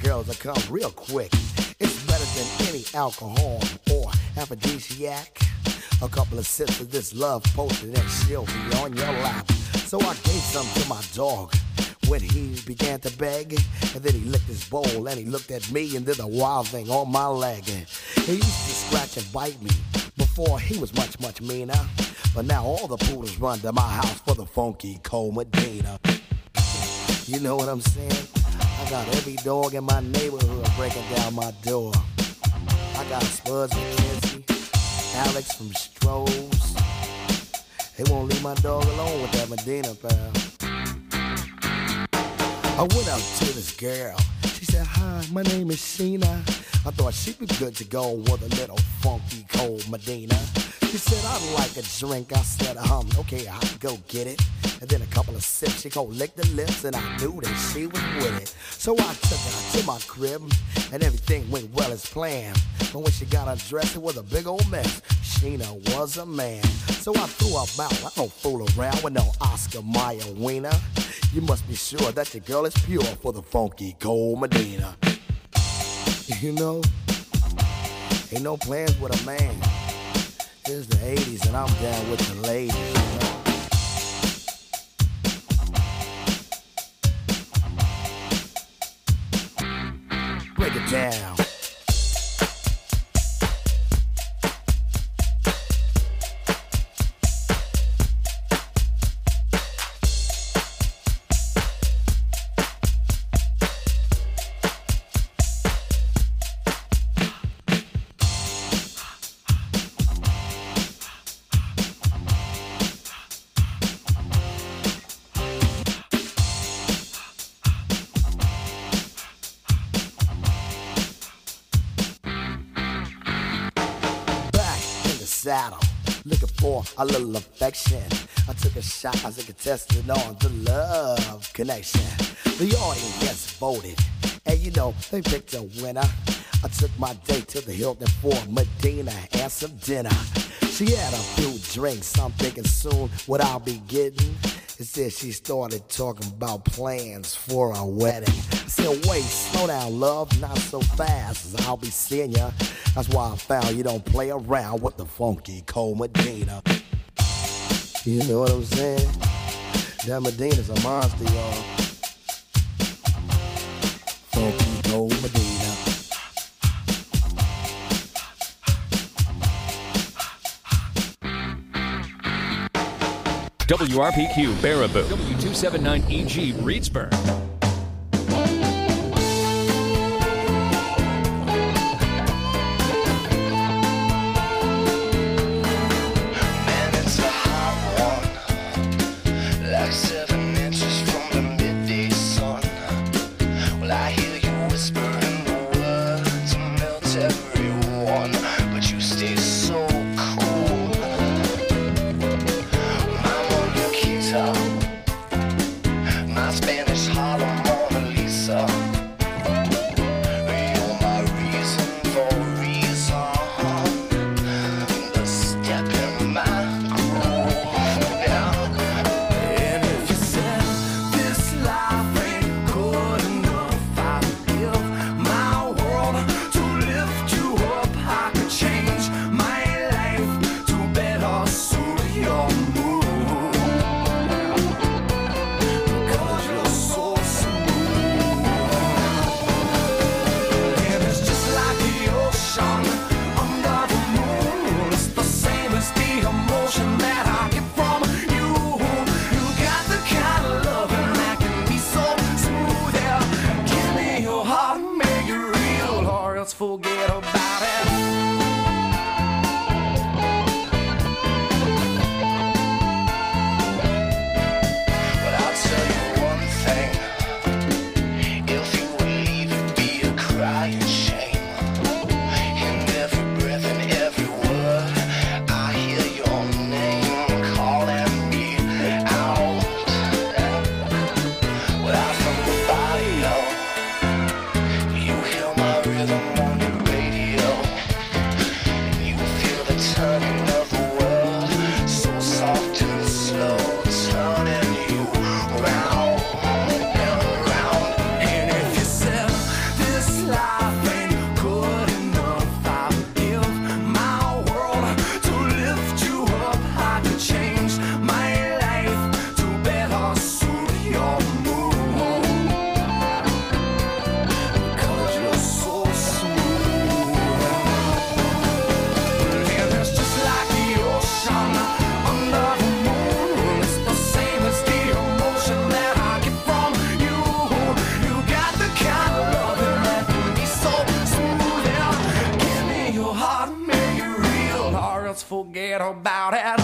girls that come real quick. It's better than any alcohol or aphrodisiac. A couple of sips of this love potion and she'll be on your lap. So I gave some to my dog when he began to beg. And then he licked his bowl and he looked at me and did a wild thing on my leg. He used to scratch and bite me before he was much, much meaner. But now all the poodles run to my house for the funky cold Medina. You know what I'm saying? I got every dog in my neighborhood breaking down my door. I got Spuds from Kinsey, Alex from Strohs. They won't leave my dog alone with that Medina, pal. I went up to this girl. She said, hi, my name is Sheena. I thought she'd be good to go with a little funky cold Medina. She said, I'd like a drink. I said, okay, I'll go get it. And then a couple of sips, she gon' lick the lips, and I knew that she was with it. So I took her to my crib, and everything went well as planned. But when she got undressed, it was a big old mess. Sheena was a man. So I threw her out. I don't fool around with no Oscar Mayer wiener. You must be sure that your girl is pure for the funky cold Medina. You know, ain't no plans with a man. It's the 80s and I'm down with the ladies, you know. Break it down. Saddle, looking for a little affection. I took a shot as a contestant on the love connection. The audience voted, and you know, they picked a winner. I took my date to the Hilton for Medina and some dinner. She had a few drinks, I'm thinking soon what I'll be getting. Instead, she started talking about plans for a wedding. I said, wait, slow down, love, not so fast, I'll be seeing ya. That's why I found you don't play around with the funky cold Medina. You know what I'm saying? That Medina's a monster, y'all. Funky cold Medina. WRPQ Baraboo, W279EG Reedsburg. Forget about it. But I'll tell you one thing. If you would leave, it'd be a crying shame. In every breath and every word, I hear your name calling me out. Without from the body, you hear my rhythm. Turning of the world, so soft and slow, turning you round and round. And if you said this forget about it.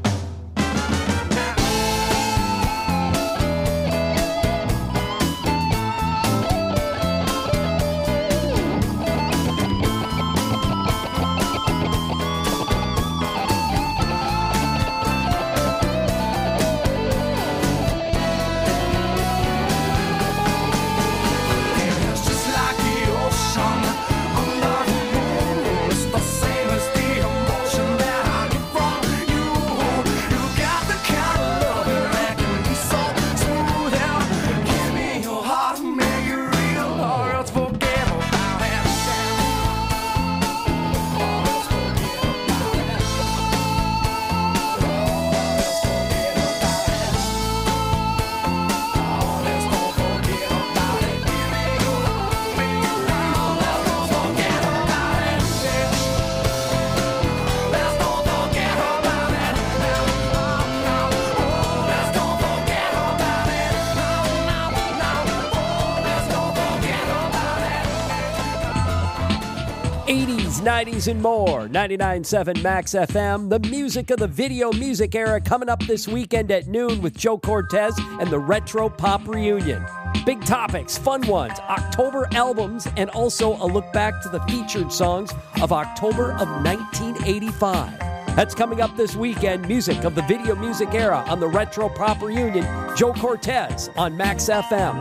'80s, '90s, and more. 99.7 Max FM. The music of the video music era coming up this weekend at noon with Joe Cortez and the Retro Pop Reunion. Big topics, fun ones, October albums, and also a look back to the featured songs of October of 1985. That's coming up this weekend. Music of the video music era on the Retro Pop Reunion. Joe Cortez on Max FM.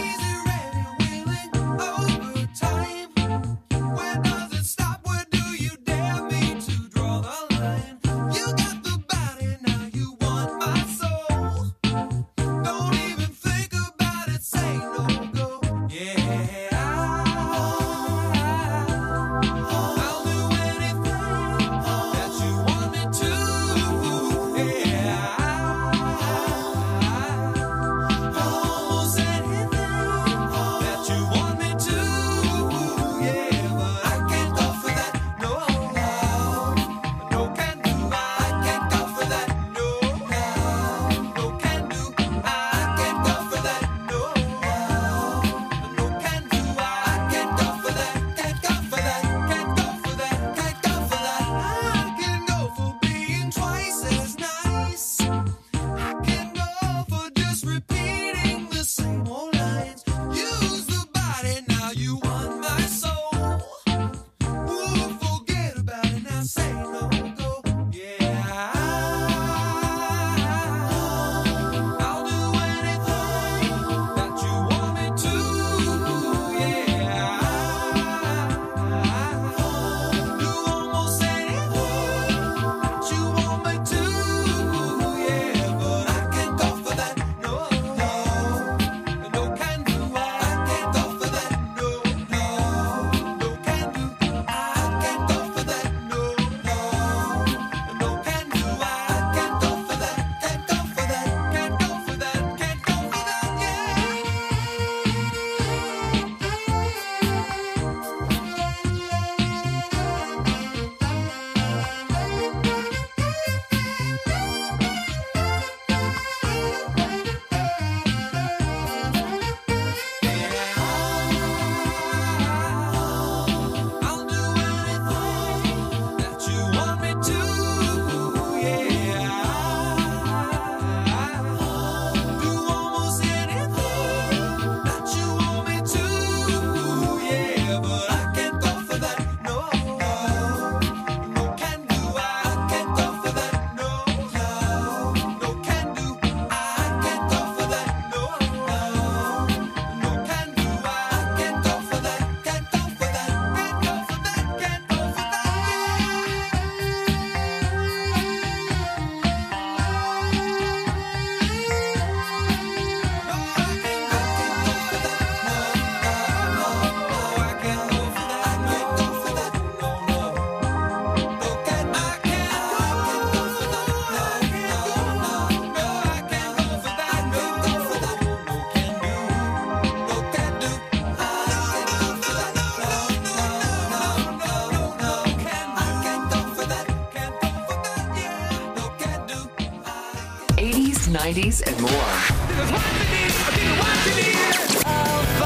'90s, and more.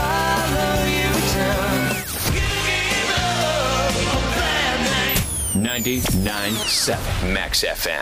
99.7 99.7 Max FM.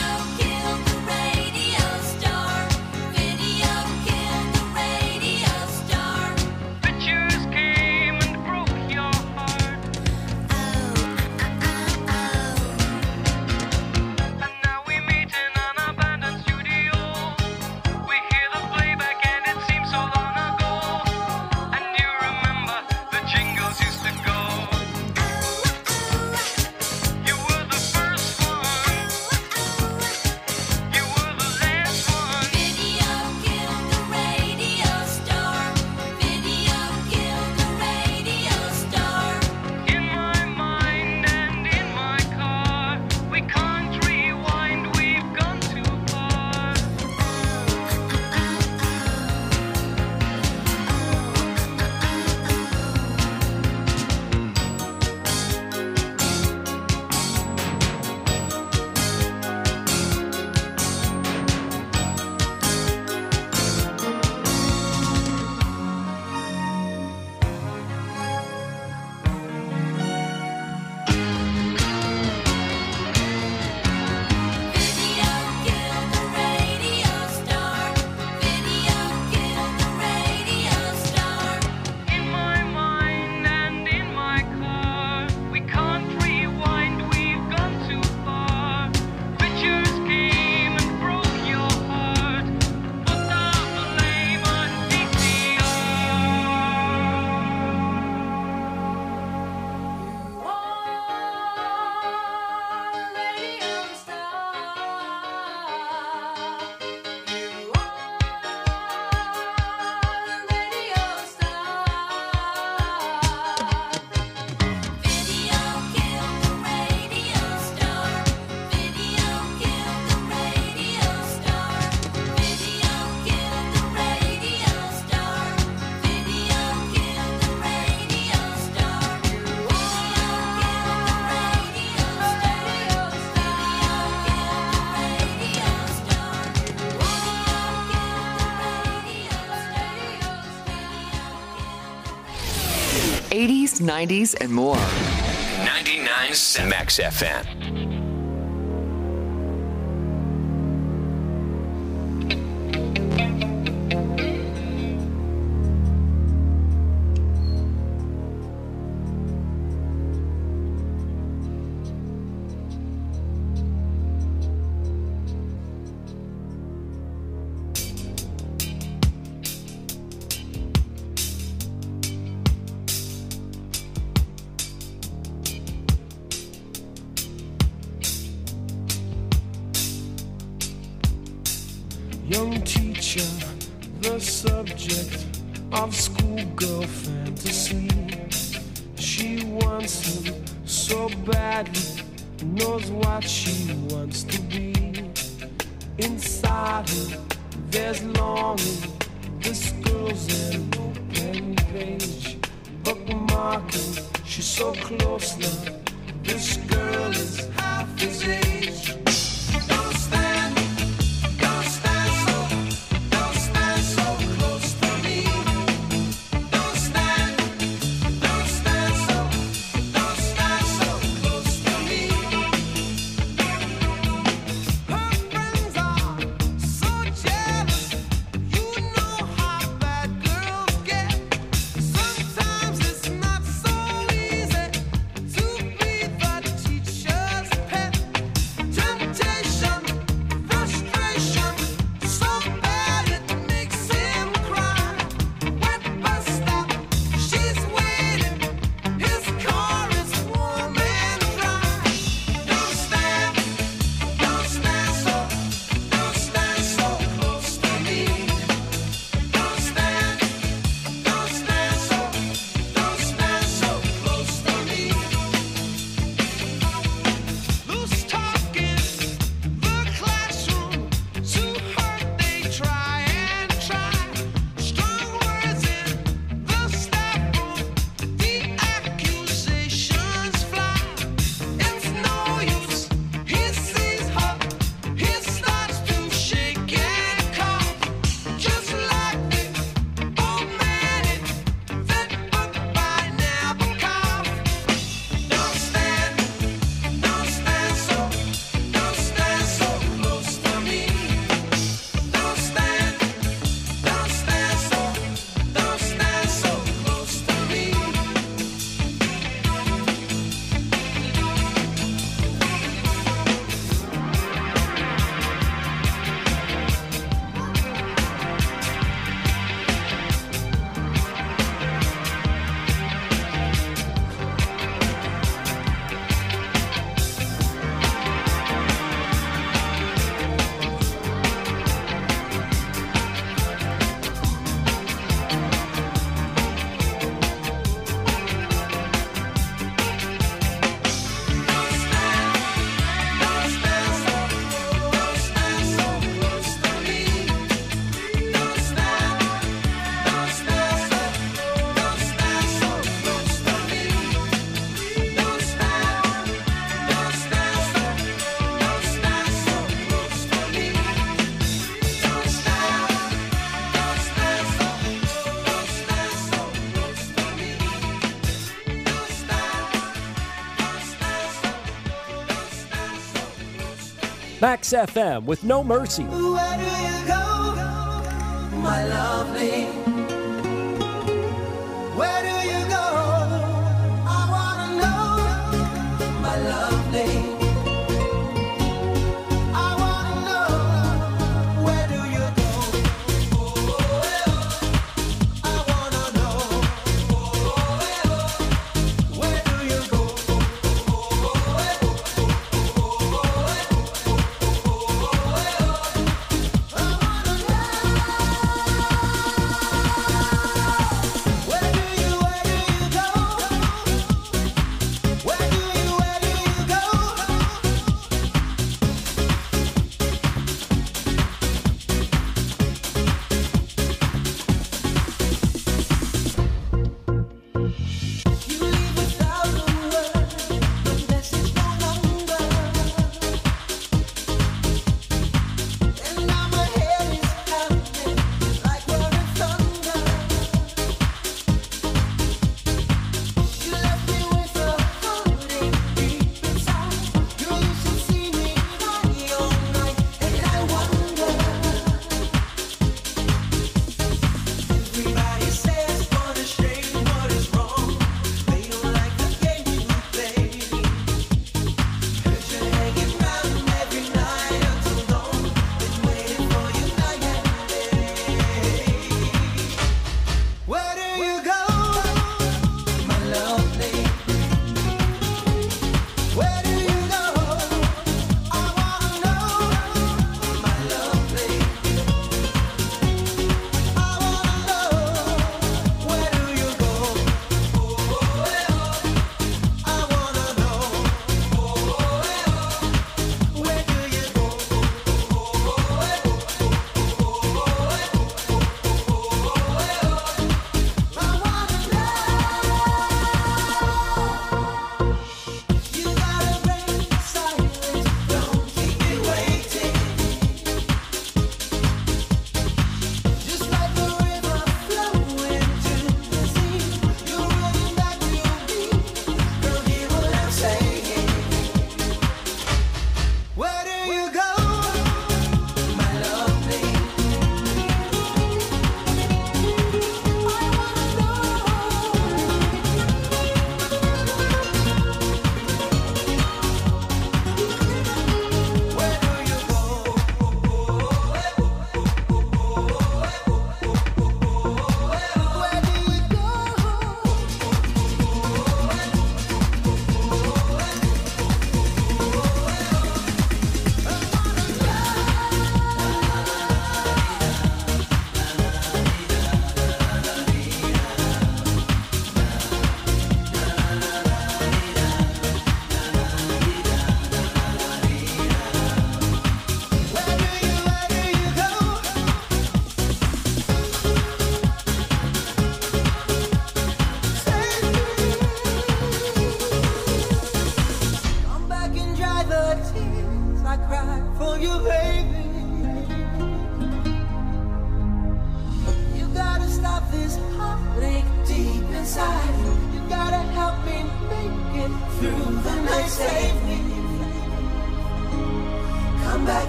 Video 80s, 90s, and more. 99.7 Max FM. Young teacher, the subject of schoolgirl fantasy. She wants him so badly, knows what she wants to be. Inside her, there's longing. This girl's an open page, bookmarking. She's so close now. This girl is half his age. Don't stand so close to me. Don't stand so close to me. Her friends are so jealous. You know how bad girls get. Sometimes it's not so easy to be the teacher's pet. Temptation, frustration, so bad it makes him cry. Wet bus stop, she's waiting. His car is warm and dry. Don't stand so close to me. Don't stand so close to me. Loose talk in the classroom, to hurt they try and try. Strong words in the staff room, the accusations fly. It's no use, he sees her, he starts to shake and cough. Just like the old man in that book by Nabokov. Don't stand so close to me. Don't stand so close to me. Max FM with No Mercy. Where do you go, my lovely? Where do you go? I wanna know, my lovely. I wanna know, where do you go? I wanna know, where do you go? I wanna know.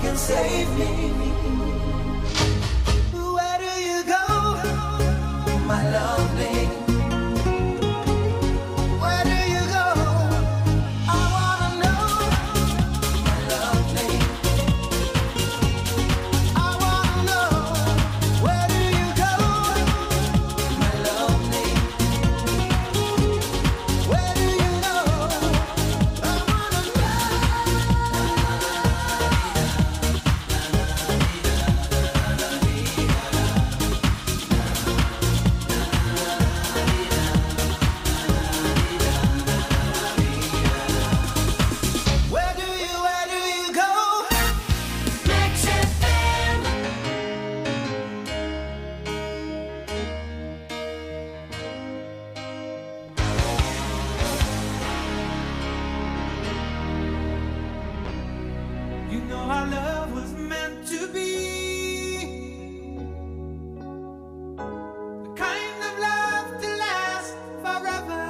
and save me. Where do you go, my lovely? Where do you go? I wanna know, my lovely. I wanna know, where do you go, my lovely? Where do you go? I wanna where do you go? Max FM. You know our love was meant to be the kind of love to last forever.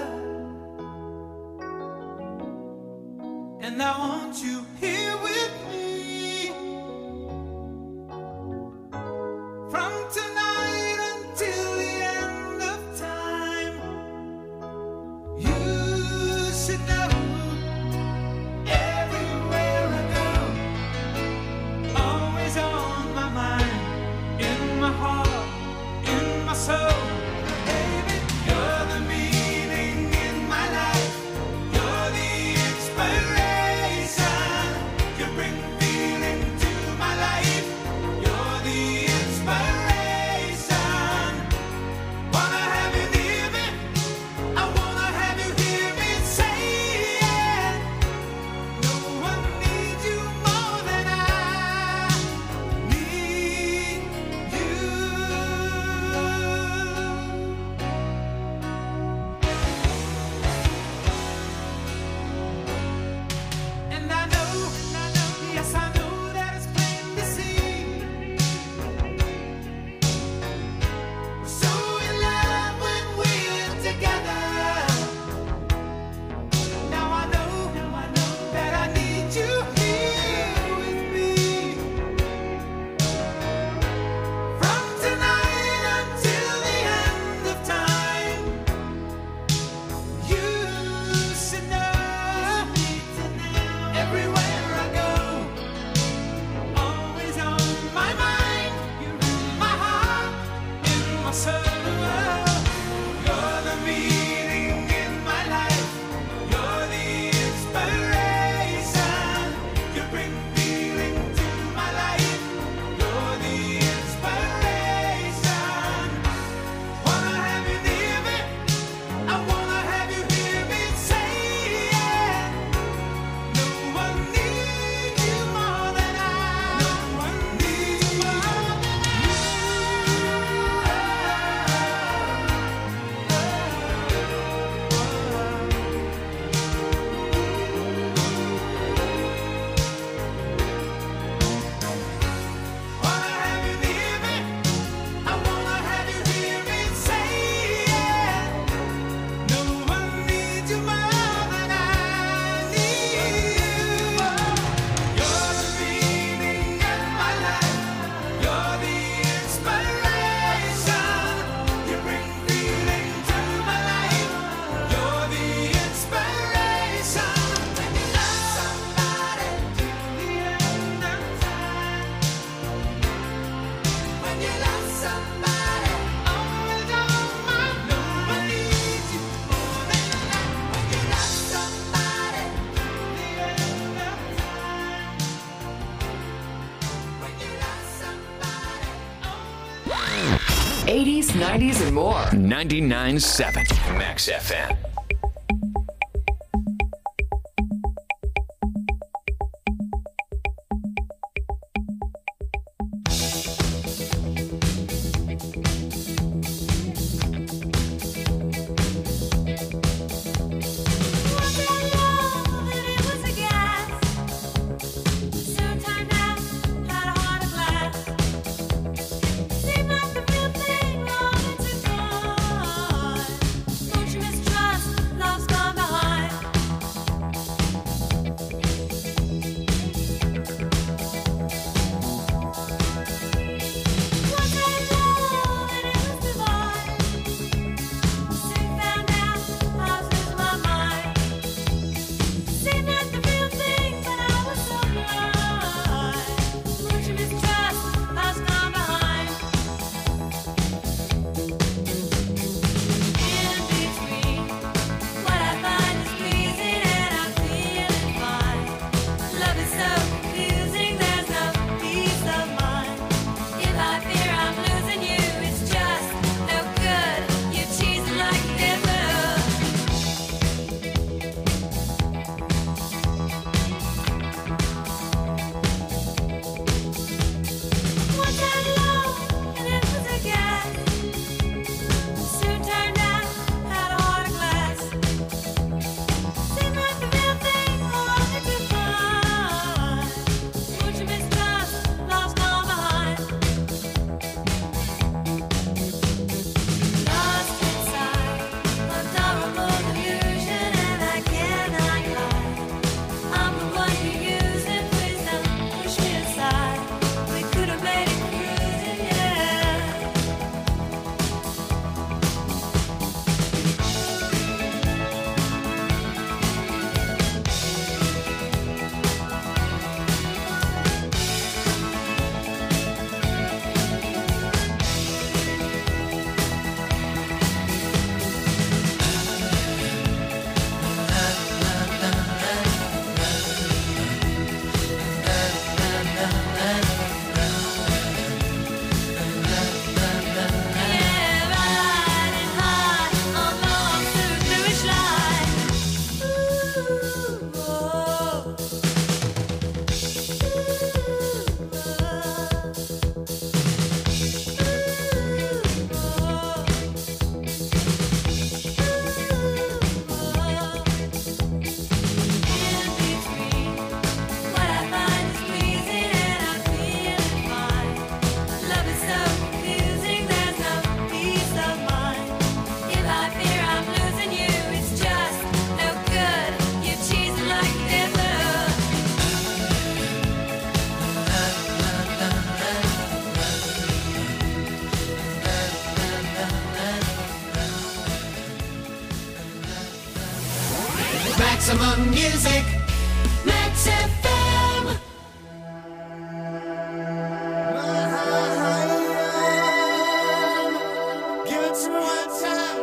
And I want you here with me from tonight until the end of time. You should know everywhere I go, always on my mind, in my heart, in my soul. Baby, you're the meaning in my life. You're the inspiration. You bring feeling to my life. You're the inspiration. Wanna have you near me? I wanna have you hear me say it. No one needs you more than I need you. And I know, yes I know that it's plain to see. We're so in love when we're together. Now I know that I need you here with me from tonight until the end of time. You should know everywhere I go, always on my mind, my heart, in my soul. You're the meaning in my life. You're the inspiration. You bring feeling to my life. You're the inspiration. Wanna have you near me? I wanna have you hear me say it. No one needs you more than I. No one needs you more than wanna have you near me? I wanna have you hear me say it. No one needs you more than I need you. You're the meaning in my life. You're the inspiration. You bring feeling to my life. You're the inspiration. When you love somebody till the end of time. When you love somebody, always on my mind. No one needs you more than that. When you love somebody till the end of time. When you love somebody, always 80s, 90s, and more. 99.7 Max FM. Seemed like the real thing long to gone. Don't you mistrust Maximum music. Max FM. Give it to me one time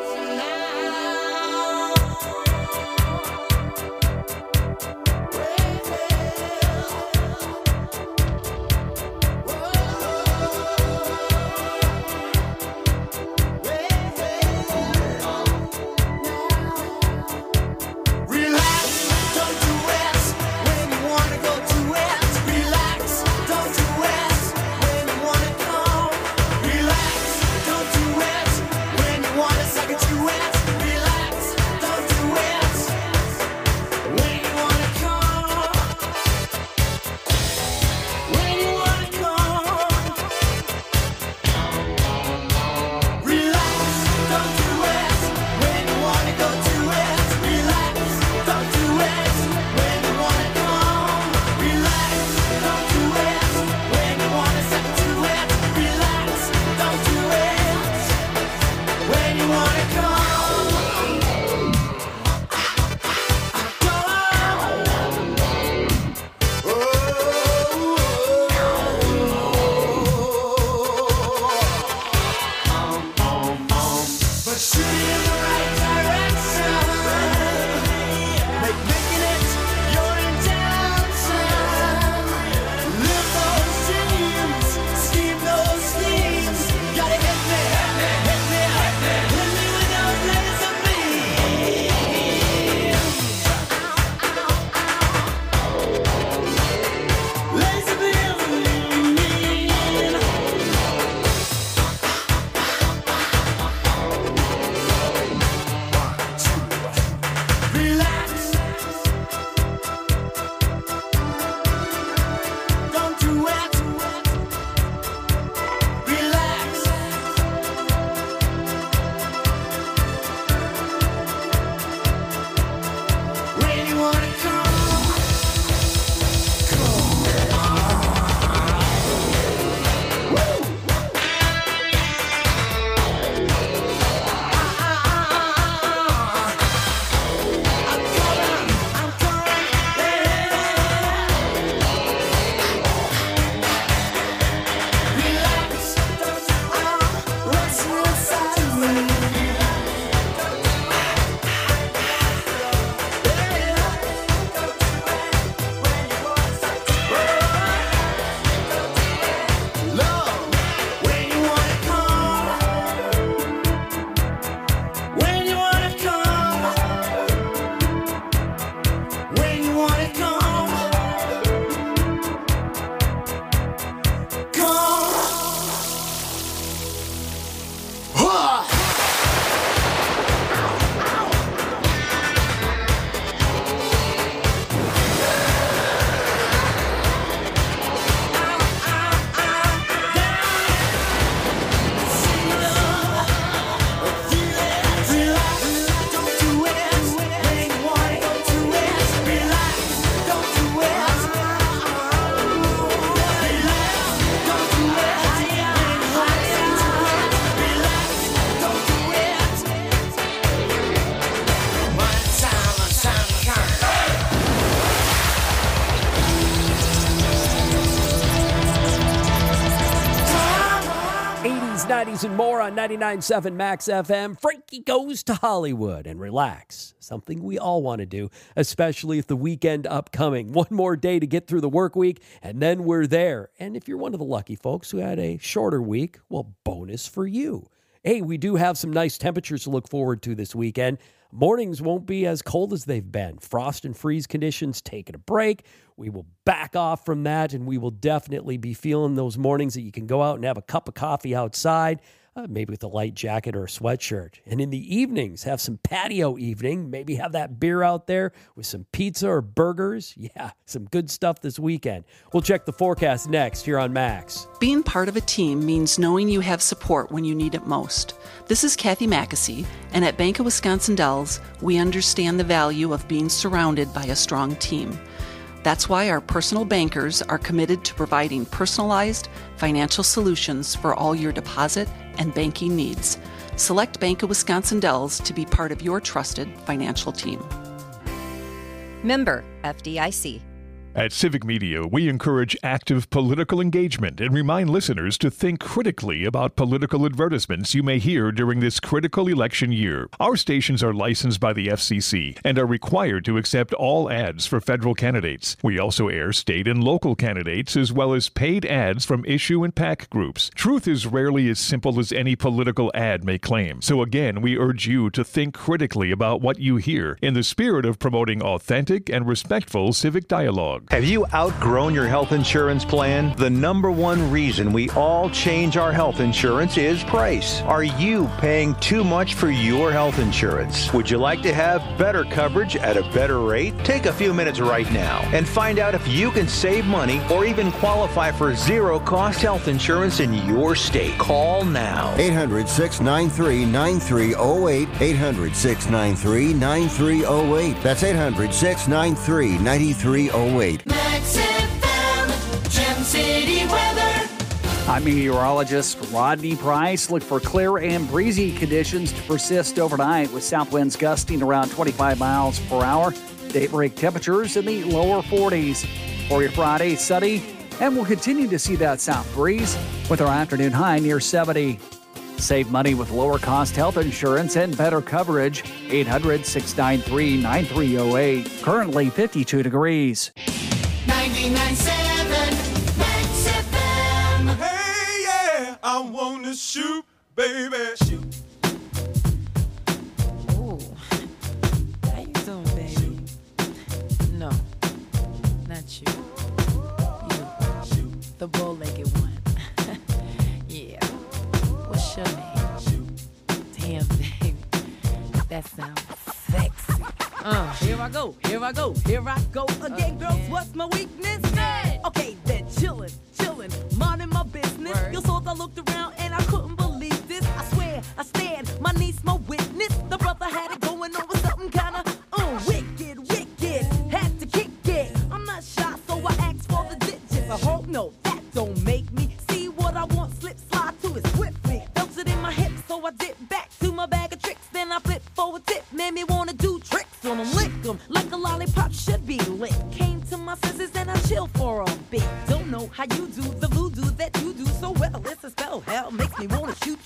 And more on 99.7 Max FM. Frankie Goes to Hollywood and relax. Something we all want to do, especially if the weekend upcoming. One more day to get through the work week, and then we're there. And if you're one of the lucky folks who had a shorter week, well, bonus for you. Hey, we do have some nice temperatures to look forward to this weekend. Mornings won't be as cold as they've been. Frost and freeze conditions taking a break. We will back off from that, and we will definitely be feeling those mornings that you can go out and have a cup of coffee outside, maybe with a light jacket or a sweatshirt. And in the evenings, have some patio evening. Maybe have that beer out there with some pizza or burgers. Yeah, some good stuff this weekend. We'll check the forecast next here on Max. Being part of a team means knowing you have support when you need it most. This is Kathy Mackesy, and at Bank of Wisconsin Dells, we understand the value of being surrounded by a strong team. That's why our personal bankers are committed to providing personalized financial solutions for all your deposit and banking needs. Select Bank of Wisconsin Dells to be part of your trusted financial team. Member FDIC. At Civic Media, we encourage active political engagement and remind listeners to think critically about political advertisements you may hear during this critical election year. Our stations are licensed by the FCC and are required to accept all ads for federal candidates. We also air state and local candidates as well as paid ads from issue and PAC groups. Truth is rarely as simple as any political ad may claim. So again, we urge you to think critically about what you hear in the spirit of promoting authentic and respectful civic dialogue. Have you outgrown your health insurance plan? The number one reason we all change our health insurance is price. Are you paying too much for your health insurance? Would you like to have better coverage at a better rate? Take a few minutes right now and find out if you can save money or even qualify for zero-cost health insurance in your state. Call now. 800-693-9308. 800-693-9308. That's 800-693-9308. Max FM, Gem City weather. I'm meteorologist Rodney Price. Look for clear and breezy conditions to persist overnight with south winds gusting around 25 miles per hour. Daybreak temperatures in the lower 40s. For your Friday, sunny, and we'll continue to see that south breeze with our afternoon high near 70. Save money with lower cost health insurance and better coverage. 800-693-9308. Currently 52 degrees. 99.7 Max FM. Hey, yeah, I want to shoot, baby. Shoot. Ooh. How you doing, baby? No, not you. You, the bow-legged one. Yeah. What's your name? Damn, baby. That sounds sexy. Here I go again, girls. What's my weakness? Okay, then chillin', minding my business. Your souls, I looked around and I couldn't believe this. I swear, I stared, my niece, my witness. The brother had it going on with something kinda wicked. Had to kick it. I'm not shy, so I asked for the digits. I hope no, that don't make me see what I want. Slip, slide to it swiftly. Felt it in my hips, so I dip back to my bag of tricks. Then I flip for a tip, made me wanna do tricks on them, lick them like a lollipop should be lit. Came to my senses and I chill for a bit. Don't know how you do the voodoo that you do so well. It's a spell, hell makes me wanna shoot.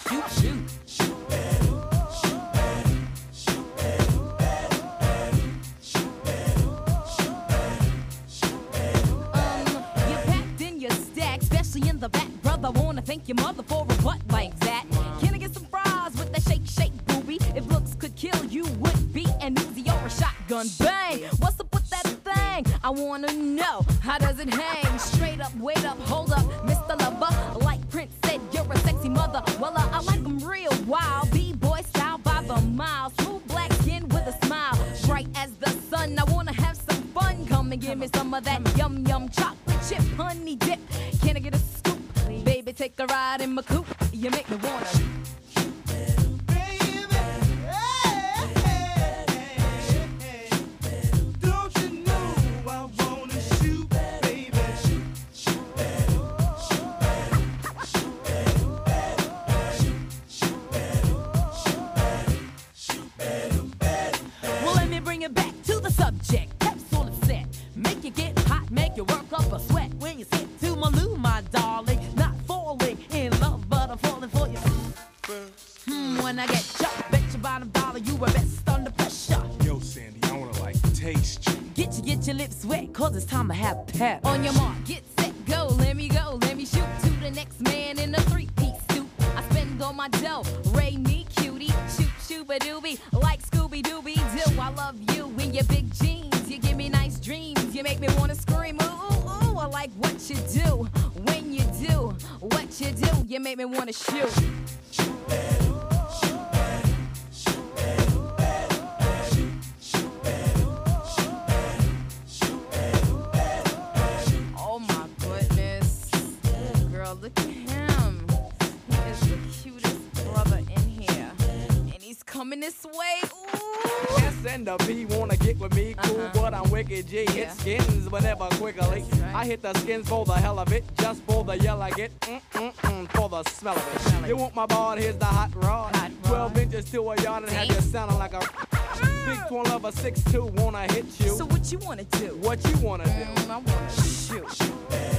You packed in your stack, especially in the back, brother. Wanna thank your mother for a butt like that. Can I get some fries with that shake, booby? If looks could kill, you would be an Uzi or a shotgun. Bang! What's up with that thing? I wanna know, how does it hang? Straight up, wait up, hold up, Mr. Lover. Like Prince said, you're a sexy mother. Well, I like them real wild. B-boy style by the mile. Smooth black skin with a smile. Bright as the sun, I wanna have some fun. Come and give me some of that yum chocolate chip honey dip. Can I get a scoop? Baby, take a ride in my coupe. You make me wanna. Back to the subject, capsule is set. Make you get hot, make you work up a sweat. When you sit to my loo, my darling, not falling in love, but I'm falling for you. When I get jumped, bet your bottom dollar you were best under pressure. Yo, Sandy, I wanna taste you. Get your lips wet, cause it's time to have pep. On your mark, get set, go, let me shoot to the next man in a three-piece suit. I spend all my dough, Ray me cutie, shoot-a-doobie, like Scooby-Dooby-Doo. I love you in your big jeans, you give me nice dreams, you make me wanna scream, ooh, I like what you do, when you do, what you do, you make me wanna shoot. Oh my goodness. Girl, look at him. He is the cutest brother in here. And he's coming this way. Ooh. S and the B wanna get with me, cool, but I'm wicked G. Hit skins, but never quickly. I hit the skins for the hell of it, just for the yell I get, for the smell of it. You want my board, here's the hot rod. 12 inches to a yard and have you sounding like a big 6'1", lover, 6'2", wanna hit you. So what you wanna do? What you wanna do? I wanna shoot.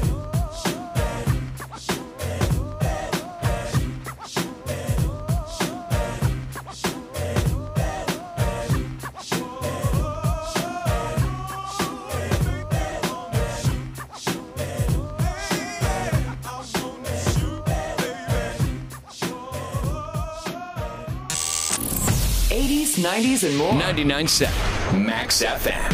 '80s, '90s, and more. 99.7 Max FM.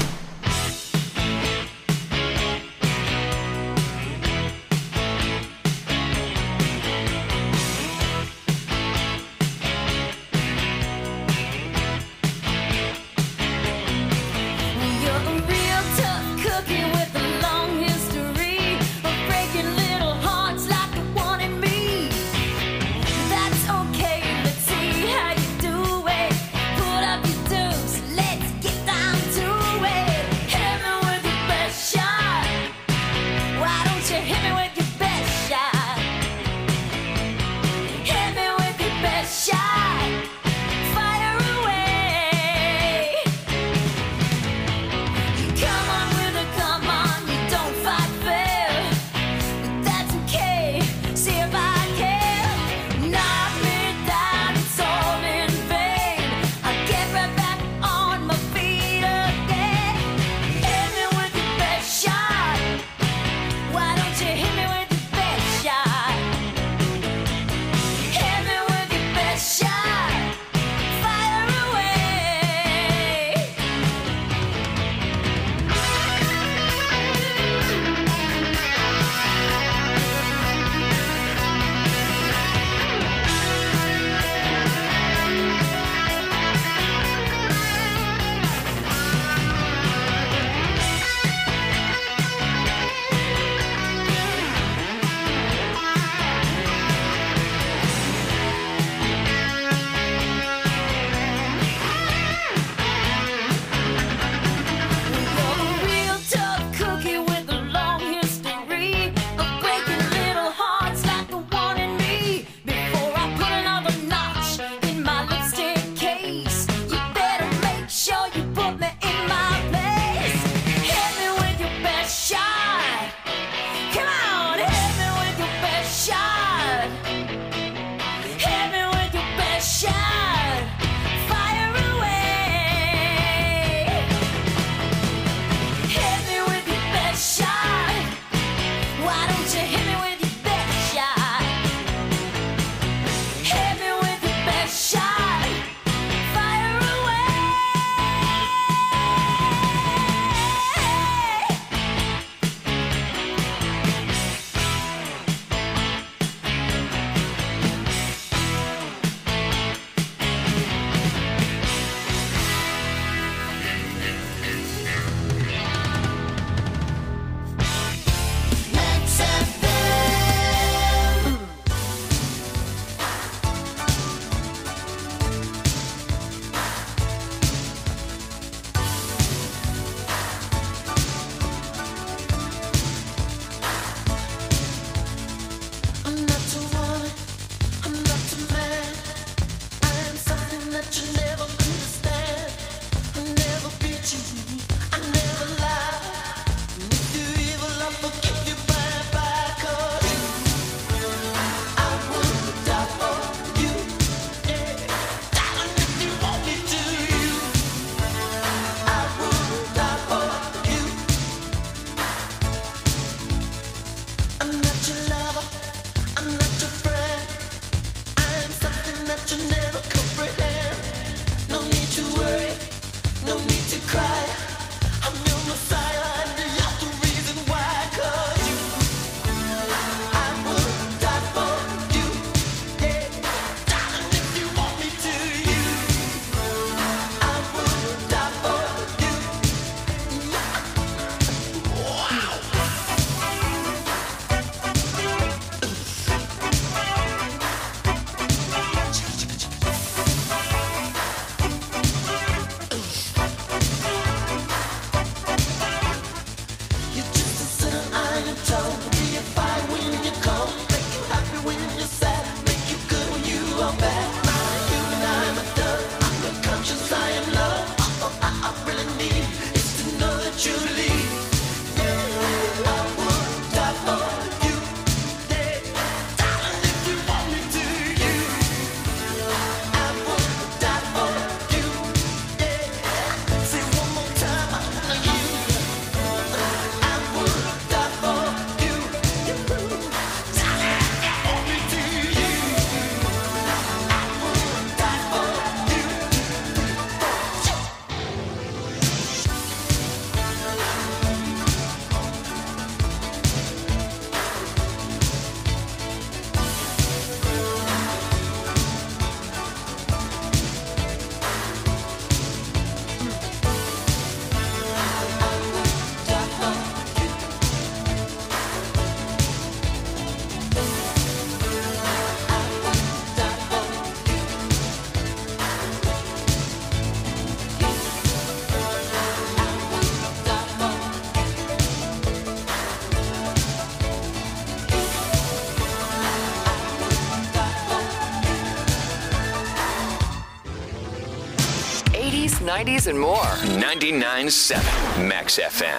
Let's get down to it. 90s, and more. 99.7 Max FM.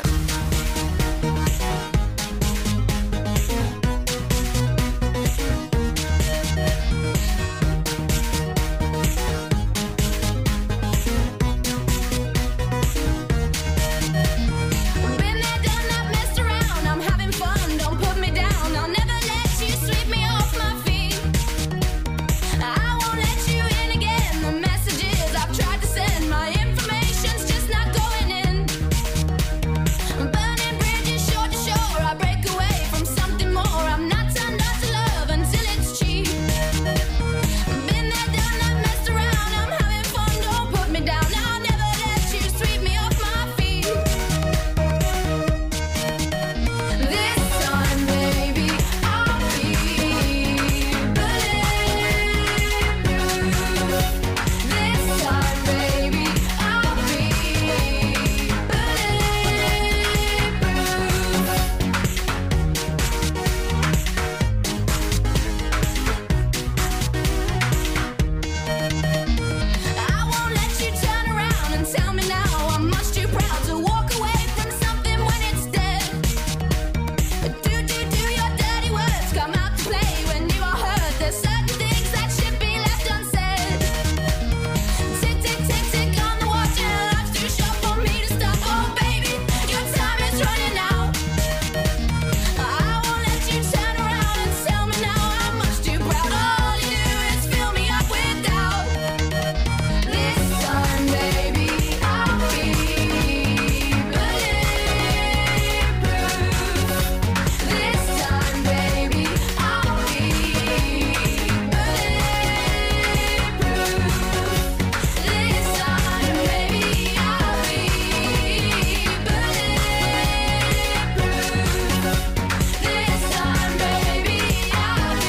Been there, done that, messed around. I'm having fun. Don't put me down. I'll never let you sweep me off my feet. I won't let you in again. The messages I've tried to send, my information's just not going in. Burning bridges shore to shore. I break away from something more. I'm not turned on to love until it's cheap. Been there, done that, messed around. I'm having fun. Don't put me down. I'll never let you sweep me off my feet. This time, baby, I'll be bulletproof. This time, baby, I'll be I won't let you turn around and tell me now I'm much too proud to walk away from something when it's dead. Do your dirty words come out to play when you are hurt? There's certain things that should be left unsaid. Tick, tick, tick, tick on the watch and life's too short for me to stop. Oh baby, your time is running out. I won't let you turn around and tell me now I'm much too proud. All you do is fill me up with doubt. This time, baby, I'll be bulletproof. This time, baby, I'll be bulletproof. This time, baby, I'll be bulletproof. This time, baby, I'll be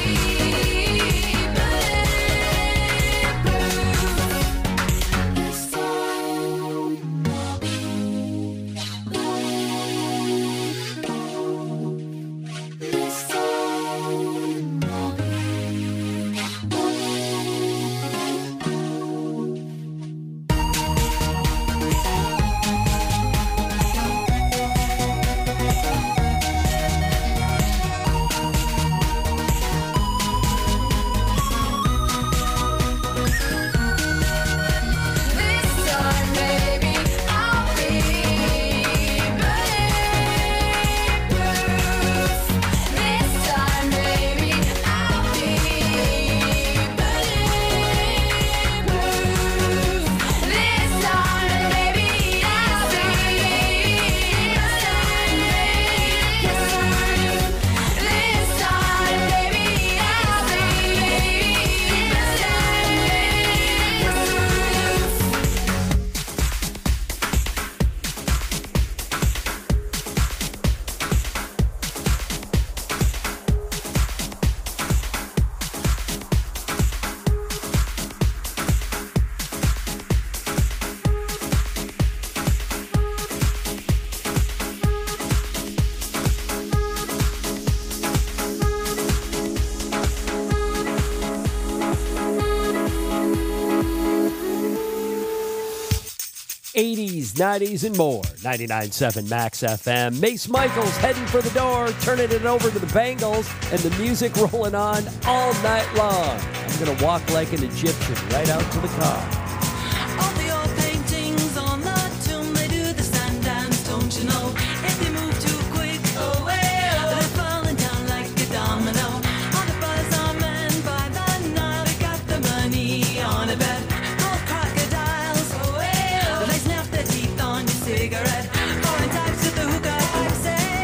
'80s, '90s, and more. 99.7 Max FM. Mace Michaels heading for the door, turning it over to the Bengals, and the music rolling on all night long. I'm going to walk like an Egyptian right out to the car. All the old paintings on the tomb, they do the sun dance, don't you know? If they move too quick, oh well, they're falling down like a domino. All the buzz on men by the Nile, they got the money on a bet. Old crocodiles, oh well, they snap their teeth on your cigarette. Foreign types with the hookah pipe say,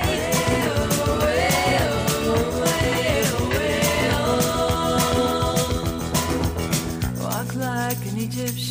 oh well, oh well, oh well. Walk like an Egyptian.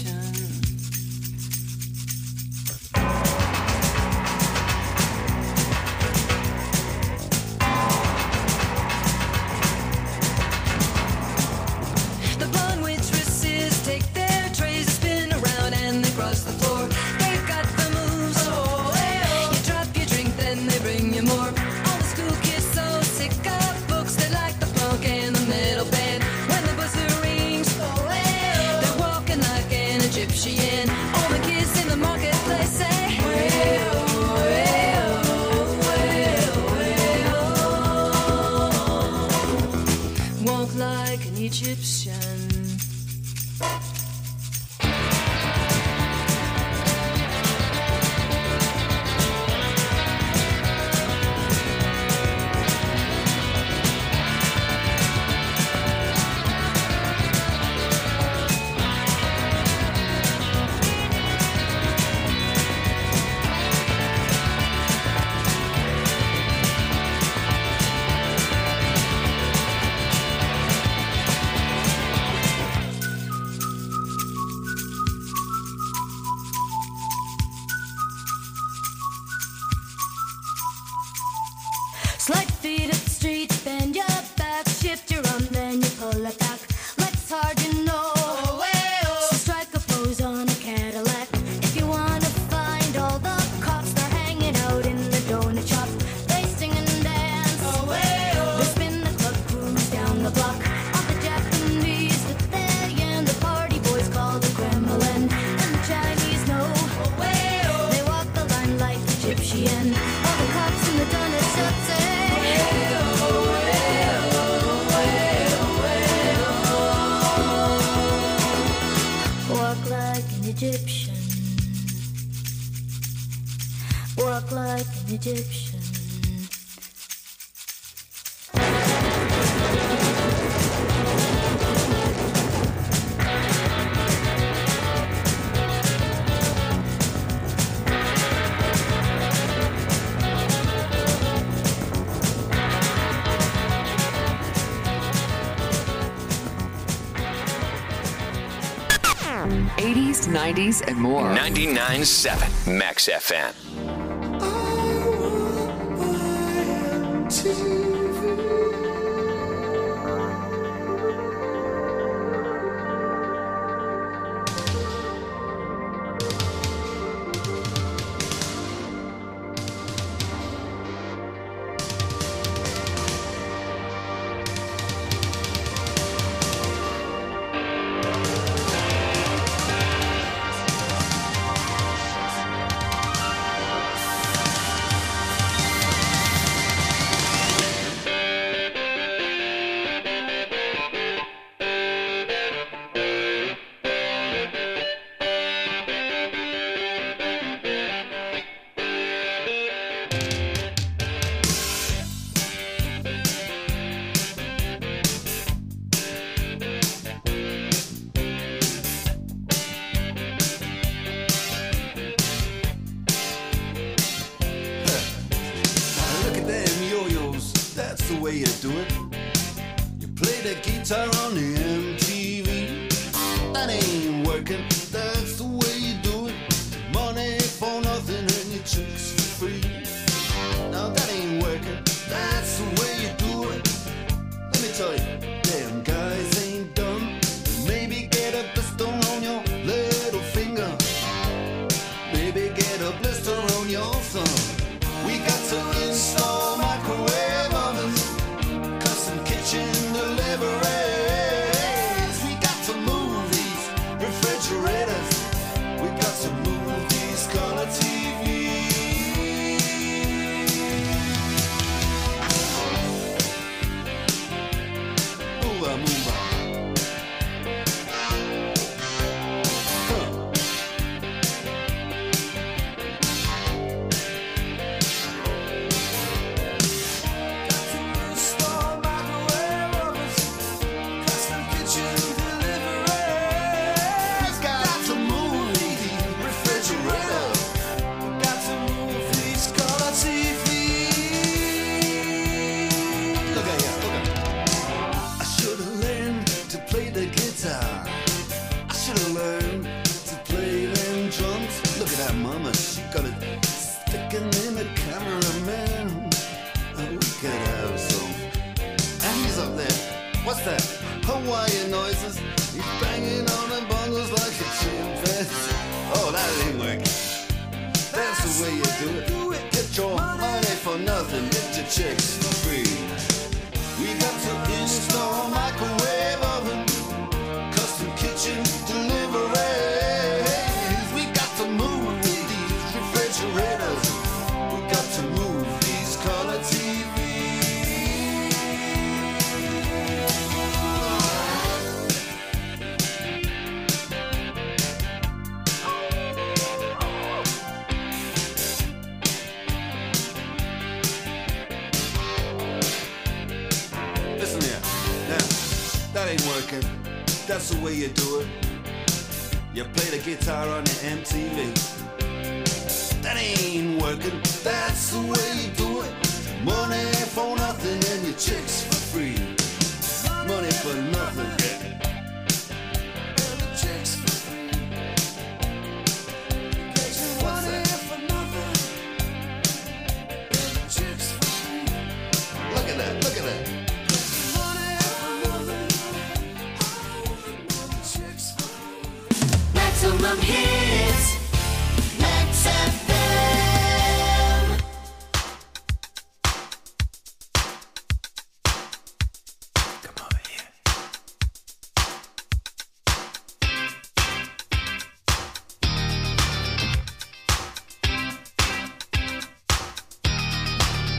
walk like an Egyptian. '80s, '90s, and more. 99.7 Max FM. That's the way